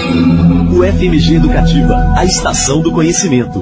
UFMG Educativa, a estação do conhecimento.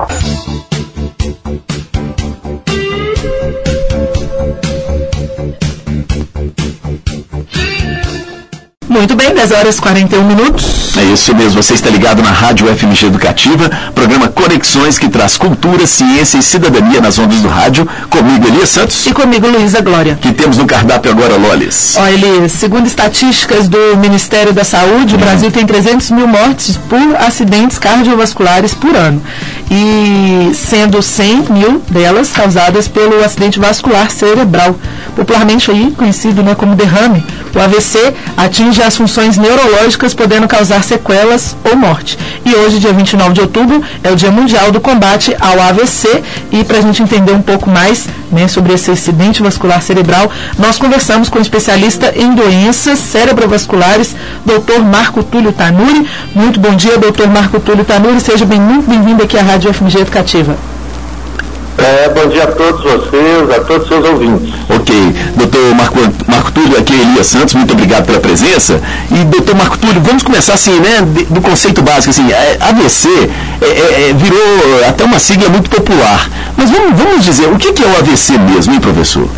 Muito bem, 10 horas e 41 minutos. É isso mesmo, você está ligado na Rádio UFMG Educativa, programa Conexões, que traz cultura, ciência e cidadania nas ondas do rádio, comigo Elias Santos. E comigo Luísa Glória. Que temos no cardápio agora, Lolis. Ó, Elias, segundo estatísticas do Ministério da Saúde, o Brasil tem 300 mil mortes por acidentes cardiovasculares por ano. E sendo 100 mil delas causadas pelo acidente vascular cerebral, popularmente aí conhecido, né, como derrame. O AVC atinge as funções neurológicas, podendo causar sequelas ou morte. E hoje, dia 29 de outubro, é o Dia Mundial do Combate ao AVC. E para a gente entender um pouco mais, né, sobre esse acidente vascular cerebral, nós conversamos com o especialista em doenças cerebrovasculares, Dr. Marco Túlio Tanuri. Muito bom dia, Dr. Marco Túlio Tanuri. Seja muito bem-vindo aqui à Rádio UFMG Educativa. Bom dia a todos vocês, a todos os seus ouvintes. Ok, doutor Marco Túlio, aqui é Elias Santos, muito obrigado pela presença. E doutor Marco Túlio, vamos começar assim, né, do conceito básico, assim, AVC virou até uma sigla muito popular. Mas vamos dizer, o que é o AVC mesmo, hein, professor?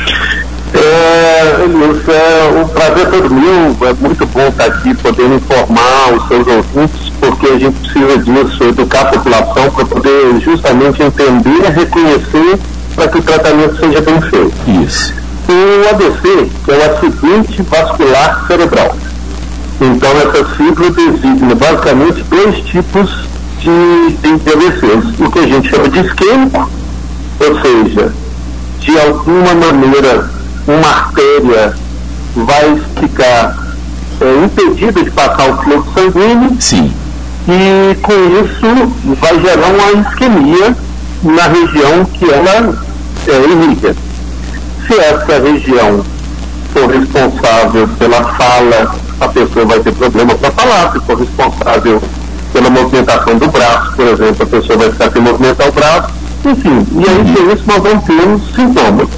Elias, o prazer é todo meu, é muito bom estar aqui podendo informar os seus ouvintes, porque a gente precisa disso, educar a população para poder justamente entender, reconhecer, para que o tratamento seja bem feito. Isso. O AVC é o acidente vascular cerebral. Então essa sigla designa basicamente dois tipos de AVCs. O que a gente chama de isquêmico, ou seja, de alguma maneira uma artéria vai ficar impedida de passar o fluxo sanguíneo. Sim. E com isso vai gerar uma isquemia na região que ela irriga. Se essa região for responsável pela fala, a pessoa vai ter problema para falar. Se for responsável pela movimentação do braço, por exemplo, a pessoa vai ficar sem movimentar o braço. Enfim, e aí com isso nós vamos ter sintomas.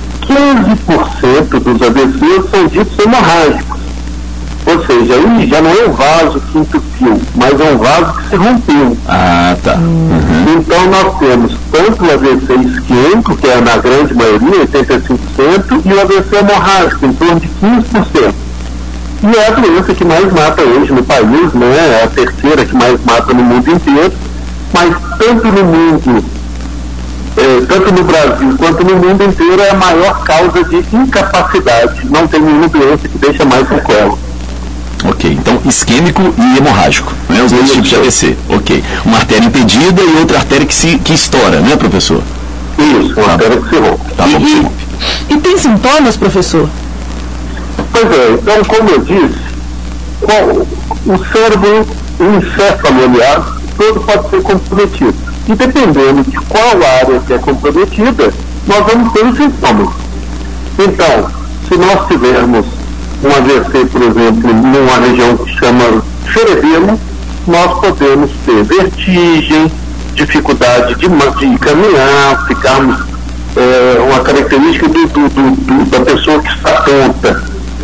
15% dos AVCs são ditos hemorrágicos. Ou seja, aí já não é um vaso que entupiu, mas é um vaso que se rompeu. Ah, tá. Então nós temos tanto o AVC isquêmico, que é na grande maioria, 85%, e o AVC hemorrágico, em torno de 15%. E é a doença que mais mata hoje no país, né? É a terceira que mais mata no mundo inteiro, mas tanto no Brasil quanto no mundo inteiro é a maior causa de incapacidade. Não tem nenhuma doença que deixa mais sequela. Ok, então isquêmico e hemorrágico, né? Os dois tipos de AVC. Ok. Uma artéria impedida e outra artéria que estoura, né, professor? Isso, uma artéria que se rompe. Tá bom, se rompe. E tem sintomas, professor? Pois é, então como eu disse, o cérebro, o encéfalo, aliás, todo pode ser comprometido. E dependendo de qual área que é comprometida, nós vamos ter os sintomas. Então, se nós tivermos um AVC, por exemplo, numa região que chama cerebelo, nós podemos ter vertigem, dificuldade de caminhar, ficarmos uma característica da pessoa que está tonta,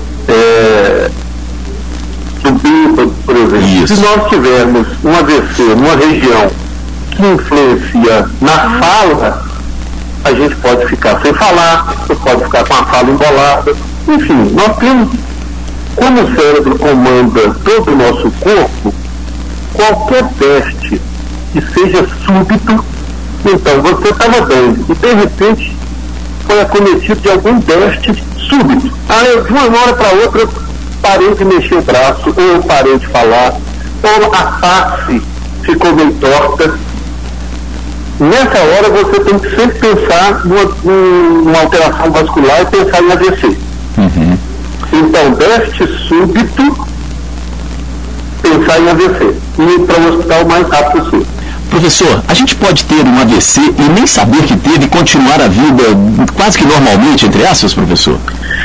do bêbado, por exemplo. Isso. Se nós tivermos um AVC numa região que influencia na fala, a gente pode ficar sem falar, pode ficar com a fala embolada. Enfim, nós temos, como o cérebro comanda todo o nosso corpo, qualquer teste que seja súbito, então você estava bem e de repente foi acometido de algum teste súbito. Eu de uma hora para outra parei de mexer o braço, ou parei de falar, ou a face ficou meio torta. Nessa hora você tem que sempre pensar numa alteração vascular e pensar em AVC. Então, teste súbito, pensar em AVC e ir para o hospital o mais rápido possível. Professor, a gente pode ter um AVC e nem saber que teve e continuar a vida quase que normalmente, entre aspas, professor?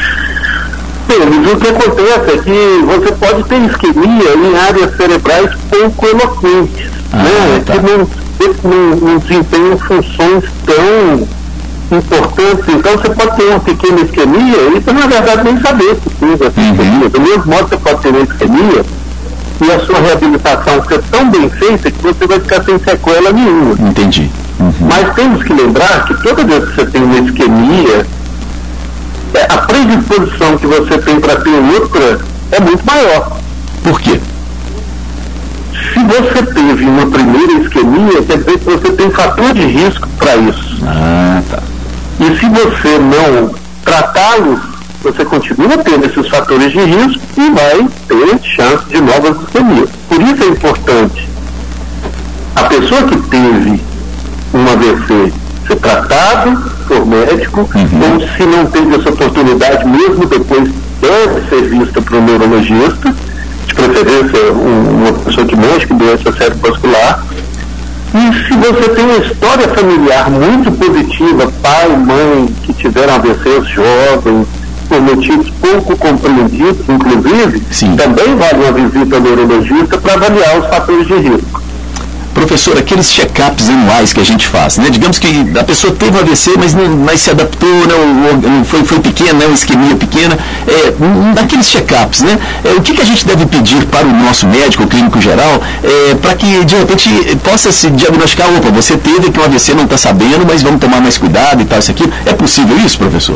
O que acontece é que você pode ter isquemia em áreas cerebrais pouco eloquentes, tá. que não desempenham funções tão importantes. Então você pode ter uma pequena isquemia e você, na verdade, nem saber se teve essa isquemia. Do mesmo modo, você pode ter uma isquemia e a sua reabilitação fica tão bem feita que você vai ficar sem sequela nenhuma. Entendi. Mas temos que lembrar que toda vez que você tem uma isquemia, a predisposição que você tem para ter outra é muito maior. Por quê? Se você teve uma primeira isquemia, quer dizer que você tem fator de risco para isso. Ah, tá. E se você não tratá-los, você continua tendo esses fatores de risco e vai ter chance de novas isquemias. Por isso é importante a pessoa que teve um AVC ser tratado por médico, ou se não teve essa oportunidade, mesmo depois deve ser vista por um neurologista, de preferência uma pessoa que mexe com doença cerebrovascular. E se você tem uma história familiar muito positiva, pai, mãe, que tiveram AVCs jovens, por motivos pouco compreendidos, inclusive, sim, também vale uma visita ao neurologista para avaliar os fatores de risco. Professor, aqueles check-ups anuais que a gente faz, né? Digamos que a pessoa teve um AVC, mas se adaptou, né? Foi pequena, né? Uma isquemia pequena. Daqueles check-ups, né? O que a gente deve pedir para o nosso médico, o clínico geral, para que, de repente, possa se diagnosticar, opa, você teve que um AVC, não está sabendo, mas vamos tomar mais cuidado e tal, isso aqui. É possível isso, professor?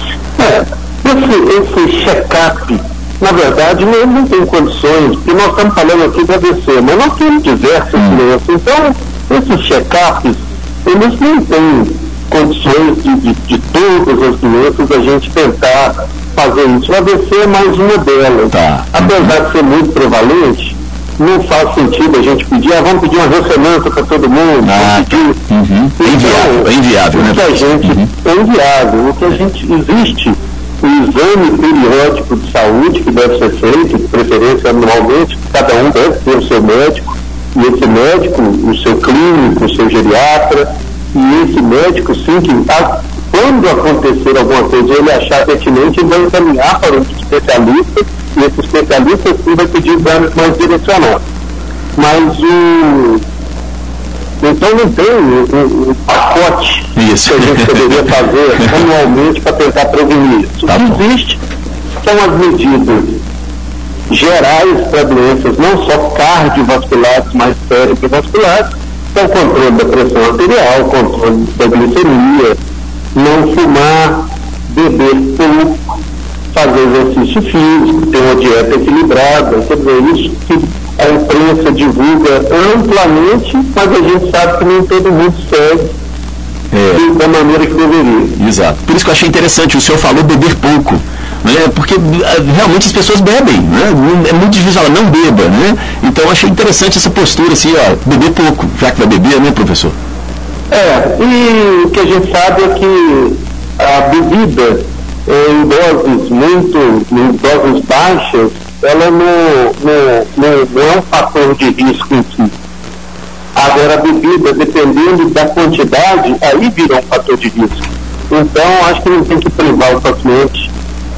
Esse check-up, na verdade, não tem condições, porque nós estamos falando aqui de AVC, mas nós temos diversas doenças. Então, esses check-ups, eles não têm condições de todas as doenças a gente tentar fazer isso. O AVC é mais uma delas. Tá. Apesar de ser muito prevalente, não faz sentido a gente pedir, vamos pedir uma ressonância para todo mundo. É inviável, né? É inviável. O que a gente existe, o exame periódico de saúde que deve ser feito, de preferência anualmente, cada um deve ter o seu médico, e esse médico, o seu clínico, o seu geriatra, e esse médico, sim, que quando acontecer alguma coisa ele achar pertinente, ele vai encaminhar para um especialista, e esse especialista, sim, vai pedir exames mais direcionados. Mas então não tem um pacote isso que a gente poderia fazer anualmente para tentar prevenir isso. O que existe são as medidas gerais para doenças não só cardiovasculares, mas cerebrovasculares, que é o controle da pressão arterial, o controle da glicemia, não fumar, beber pouco, fazer exercício físico, ter uma dieta equilibrada, quer dizer, isso que a imprensa divulga amplamente, mas a gente sabe que nem todo mundo segue da maneira que deveria. Exato. Por isso que eu achei interessante, o senhor falou beber pouco, né? Porque realmente as pessoas bebem, né? É muito difícil falar, não beba, né? Então eu achei interessante essa postura, assim, beber pouco, já que vai beber, né, professor? E o que a gente sabe é que a bebida em doses baixas, ela não é um fator de risco em si. Agora, a bebida, dependendo da quantidade, aí vira um fator de risco. Então, acho que não tem que privar o paciente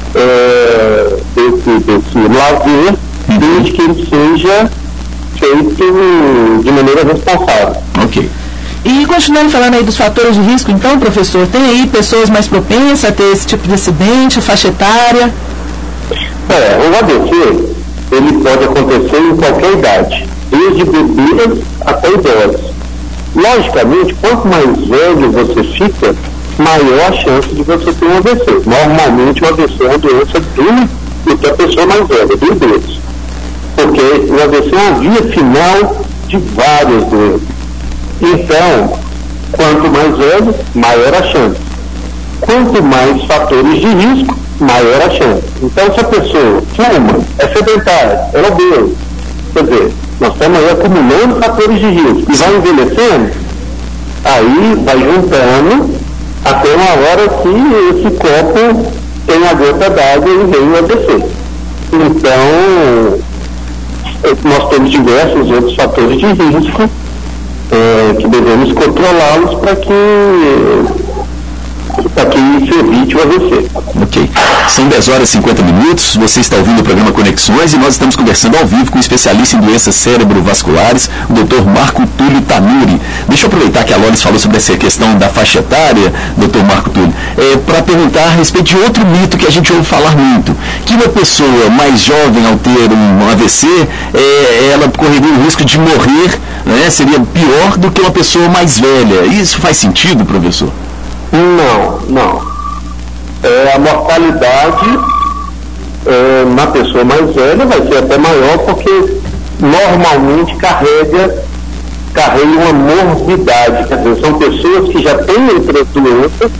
desse lazer, desde que ele seja feito de maneira responsável. Ok. E continuando falando aí dos fatores de risco, então, professor, tem aí pessoas mais propensas a ter esse tipo de acidente, faixa etária? O AVC, ele pode acontecer em qualquer idade, desde bebês até idosos. Logicamente, quanto mais velho você fica, maior a chance de você ter um AVC. Normalmente, o AVC é uma doença do que a pessoa mais velha, do idoso. Porque o AVC é uma via final de várias doenças. Então, quanto mais velho, maior a chance. Quanto mais fatores de risco, maior a chance. Então, se a pessoa fuma, é sedentária, é obesa, quer dizer, nós estamos aí acumulando fatores de risco e vai envelhecendo, aí vai juntando até uma hora que esse copo tem a gota d'água e vem o AVC. Então, nós temos diversos outros fatores de risco que devemos controlá-los para que que se evite o AVC. Ok. São 10 horas e 50 minutos, você está ouvindo o programa Conexões e nós estamos conversando ao vivo com um especialista em doenças cerebrovasculares, o Dr. Marco Túlio Tanuri. Deixa eu aproveitar que a Lolis falou sobre essa questão da faixa etária, Dr. Marco Túlio, para perguntar a respeito de outro mito que a gente ouve falar muito, que uma pessoa mais jovem ao ter um AVC, ela correria o risco de morrer, né, seria pior do que uma pessoa mais velha. Isso faz sentido, professor? Não. A mortalidade na pessoa mais velha vai ser até maior, porque normalmente carrega uma morbidade, quer dizer, são pessoas que já têm outras doenças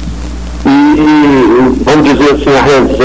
e, vamos dizer assim,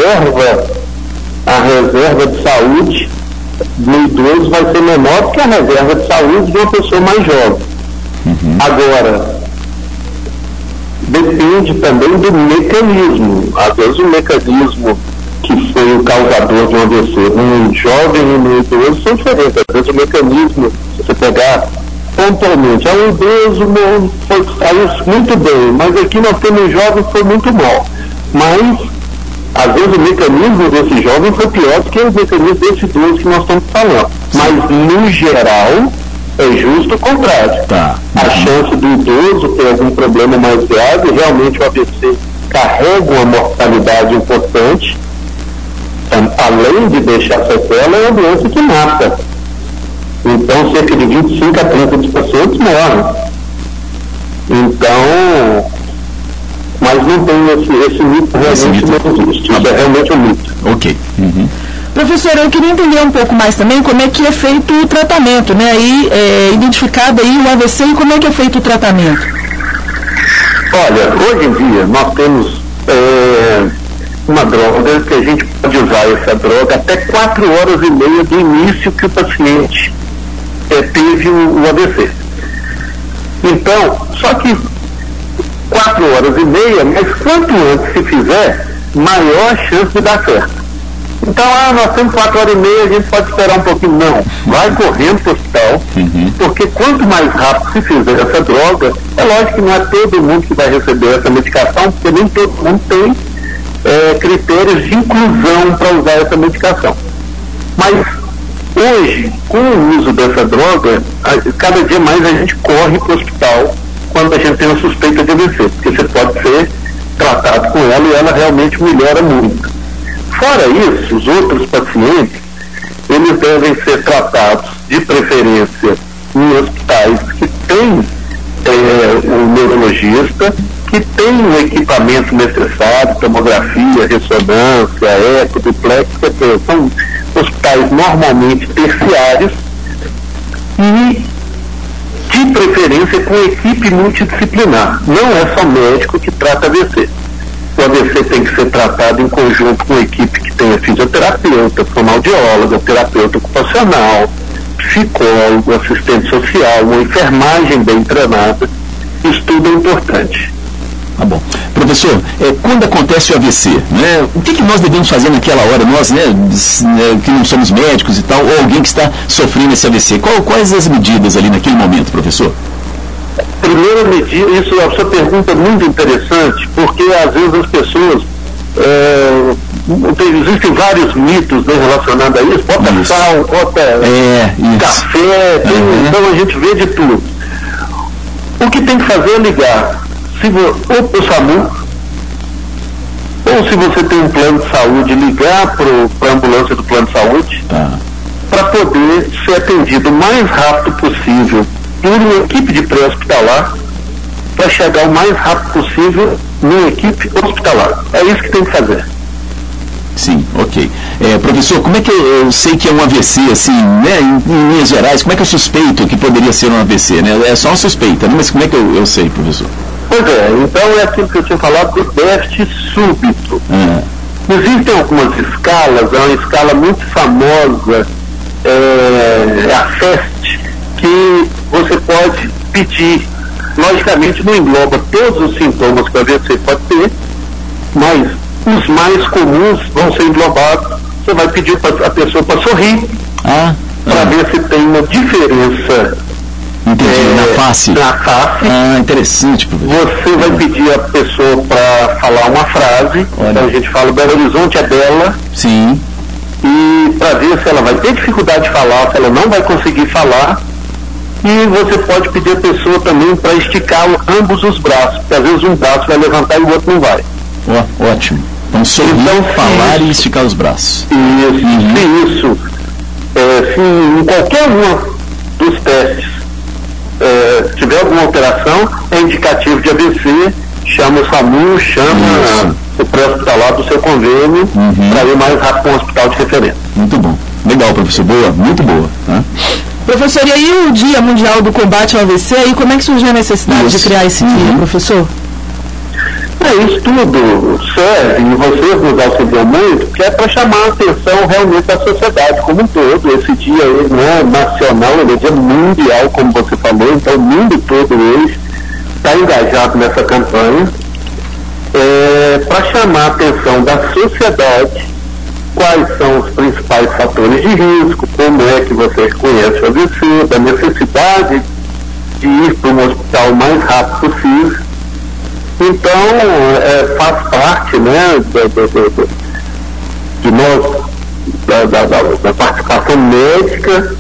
a reserva de saúde do idoso vai ser menor do que a reserva de saúde de uma pessoa mais jovem. Agora, depende também do mecanismo. Às vezes o mecanismo que foi o causador de um AVC no jovem e no idoso são diferentes. Às vezes o mecanismo, se você pegar pontualmente, um idoso saiu muito bem, mas aqui nós temos um jovem que foi muito mal. Mas, às vezes o mecanismo desse jovem foi pior do que o mecanismo desse idoso que nós estamos falando. Mas, no geral, é justo o contrário. A chance do idoso ter algum problema mais grave, realmente o AVC carrega uma mortalidade importante, além de deixar sequela, é uma doença que mata. Então, cerca de 25 a 30 pacientes morrem. Então, mas não tem esse mito, realmente não existe. Isso é realmente um mito. Ok. Professor, eu queria entender um pouco mais também como é que é feito o tratamento, né? Aí, identificado aí o AVC e como é que é feito o tratamento? Olha, hoje em dia nós temos uma droga que a gente pode usar essa droga até 4 horas e meia do início que o paciente teve o AVC. Então, só que 4 horas e meia, mas quanto antes se fizer, maior a chance de dar certo. Então, nós temos 4 horas e meia, a gente pode esperar um pouquinho. Não, vai correndo para o hospital, porque quanto mais rápido se fizer essa droga, é lógico que não é todo mundo que vai receber essa medicação, porque nem todo mundo tem critérios de inclusão para usar essa medicação. Mas, hoje, com o uso dessa droga, cada dia mais a gente corre para o hospital quando a gente tem uma suspeita de AVC, porque você pode ser tratado com ela e ela realmente melhora muito. Fora isso, os outros pacientes, eles devem ser tratados de preferência em hospitais que têm um neurologista, que tem o equipamento necessário, tomografia, ressonância, eco, duplex, são hospitais normalmente terciários e de preferência com equipe multidisciplinar. Não é só médico que trata AVC. O AVC tem que ser tratado em conjunto com a equipe que tenha fisioterapeuta, fonoaudióloga, terapeuta ocupacional, psicólogo, assistente social, uma enfermagem bem treinada. Isso tudo é importante. Tá bom. Professor, quando acontece o AVC, né, o que nós devemos fazer naquela hora, nós, que não somos médicos e tal, ou alguém que está sofrendo esse AVC, quais as medidas ali naquele momento, professor? Primeira medida, isso é uma pergunta muito interessante, porque às vezes as pessoas, existem vários mitos, né, relacionados a isso, bota sal, bota café, então a gente vê de tudo. O que tem que fazer é ligar, ou para o SAMU, ou se você tem um plano de saúde, ligar para a ambulância do plano de saúde, para poder ser atendido o mais rápido possível por uma equipe de pré-hospitalar, para chegar o mais rápido possível numa equipe hospitalar. É isso que tem que fazer. Sim, ok. Professor, como é que eu sei que é um AVC, assim, né, em linhas gerais, como é que eu suspeito que poderia ser um AVC, né? É só uma suspeita, né? Mas como é que eu sei, professor? Pois então é aquilo que eu tinha falado do déficit súbito. Existem algumas escalas, é uma escala muito famosa, a FEST, que você pode pedir. Logicamente não engloba todos os sintomas que o AVC pode ter, mas os mais comuns vão ser englobados. Você vai pedir a pessoa para sorrir, para ver se tem uma diferença Entendi, na face. Na face. Ah, interessante, professor. Você vai pedir a pessoa para falar uma frase. Olha. Então a gente fala, Belo Horizonte é bela. Sim. E para ver se ela vai ter dificuldade de falar, se ela não vai conseguir falar. E você pode pedir a pessoa também para esticar ambos os braços, porque às vezes um braço vai levantar e o outro não vai. Ótimo. Então sorrir, falar e esticar os braços. Isso. Se em qualquer um dos testes tiver alguma alteração, é indicativo de AVC, chama o SAMU, chama o pré-hospitalar do seu convênio para ir mais rápido para um hospital de referência. Muito bom. Legal, professor. Boa, muito boa. Tá? Professor, e aí o Dia Mundial do Combate ao AVC, aí como é que surgiu a necessidade de criar esse dia, professor? Isso tudo serve, e vocês nos auxiliam muito, que é para chamar a atenção realmente da sociedade como um todo. Esse dia ele não é nacional, ele é dia mundial, como você falou, então o mundo todo hoje está engajado nessa campanha para chamar a atenção da sociedade, quais são os principais fatores de risco, como é que você reconhece o AVC, da necessidade de ir para um hospital o mais rápido possível. Então, faz parte, né, de nós, da participação médica,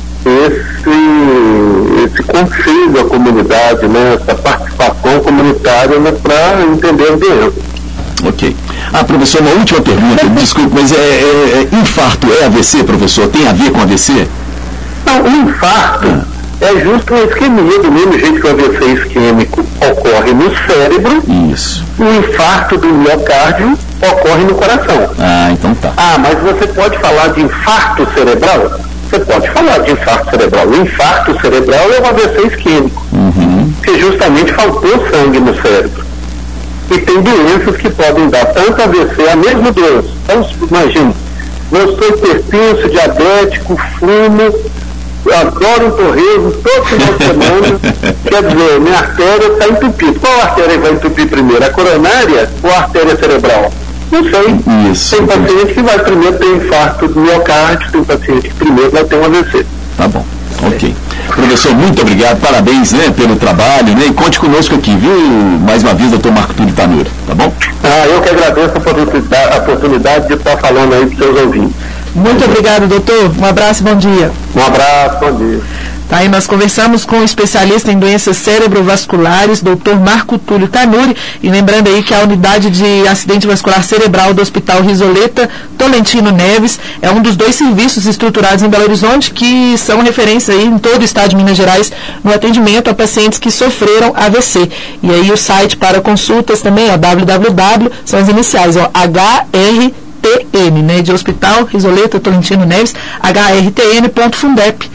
esse conselho à comunidade, né, essa participação comunitária, né, para entender a doença. Ok. Professor, uma última pergunta, desculpe, mas infarto é AVC, professor? Tem a ver com AVC? Não, o infarto é justo uma isquemia, do mesmo jeito que o AVC isquêmico ocorre no cérebro. Isso. O infarto do miocárdio ocorre no coração. Então tá. Mas você pode falar de infarto cerebral? Você pode falar de infarto cerebral. O infarto cerebral é o AVC isquêmico, porque justamente faltou sangue no cérebro. E tem doenças que podem dar tanto AVC, a mesma doença. Então, imagine, eu sou hipertenso, diabético, fumo, eu adoro um torresmo todo final de semana, quer dizer, minha artéria está entupida. Qual artéria vai entupir primeiro? A coronária ou a artéria cerebral? Não sei. Isso. Tem paciente que vai primeiro ter infarto do miocárdio, tem paciente que primeiro vai ter um AVC. Tá bom, ok. Professor, muito obrigado, parabéns, né, pelo trabalho, né, e conte conosco aqui, viu, mais uma vez, doutor Marco Túlio Tanuri, tá bom? Eu que agradeço a oportunidade de estar falando aí para os seus ouvintes. Muito obrigado, doutor. Um abraço e bom dia. Um abraço, bom dia. Tá aí, nós conversamos com o especialista em doenças cerebrovasculares, doutor Marco Túlio Tanuri, e lembrando aí que a unidade de acidente vascular cerebral do Hospital Risoleta Tolentino Neves é um dos 2 serviços estruturados em Belo Horizonte que são referência aí em todo o estado de Minas Gerais no atendimento a pacientes que sofreram AVC. E aí o site para consultas também é www, são as iniciais, HRTN, né, de Hospital Risoleta Tolentino Neves, hrtn.fundep.fmg.br.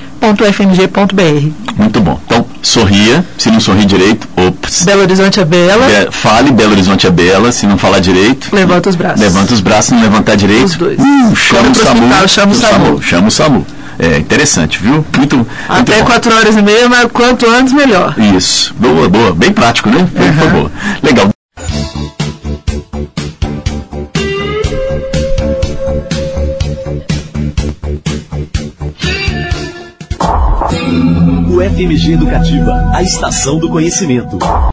Muito bom. Então, sorria. Se não sorrir direito, ops. Belo Horizonte é bela. Fale, Belo Horizonte é bela. Se não falar direito, levanta os braços. Levanta os braços, não levantar direito. Os dois. Chama o SAMU. Chama o SAMU. É interessante, viu? Muito Até bom. 4h30, mas quanto antes, melhor. Isso. Boa. Bem prático, né? Foi boa. Legal. O FMG Educativa, a estação do conhecimento.